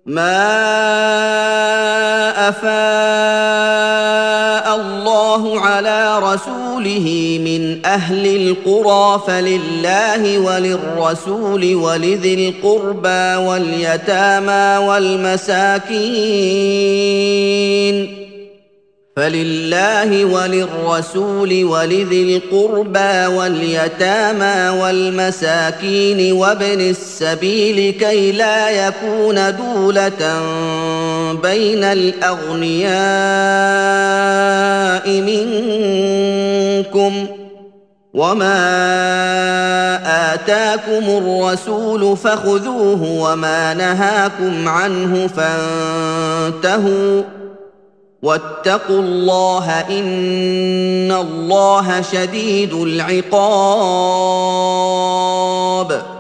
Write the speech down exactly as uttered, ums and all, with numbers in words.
ما أفاء الله على رسوله من أهل القرى فلله وللرسول ولذي القربى واليتامى والمساكين فلله وللرسول ولذي القربى واليتامى والمساكين وابن السبيل كي لا يكون دولة بين الأغنياء منكم وما آتاكم الرسول فخذوه وما نهاكم عنه فانتهوا واتقوا الله إن الله شديد العقاب